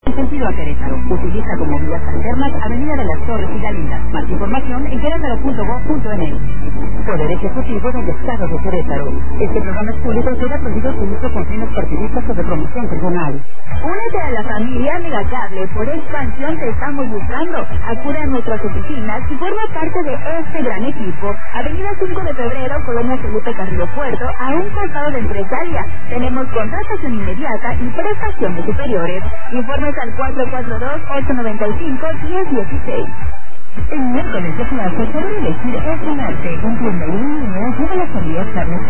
En sentido a Querétaro. Utiliza como vías alternas Avenida de las Torres y Galinas. Más información en querétaro.gov.mx. Poder Ejecutivo del Estado de Querétaro. Este programa es público y queda prohibido su uso con fines partidistas o de promoción personal. Únete a la familia Megacable. Por expansión te estamos buscando. Acude a nuestras oficinas y forma parte de este gran equipo. Avenida 5 de Febrero, Colonia Felipe Carrillo Puerto, a un costado de Empresaria. Tenemos contratación inmediata y prestación de superiores. Informes al 442-895-1016. El miércoles de clase, poder elegir es un arte. Entiende y niños, lleva las salidas carnes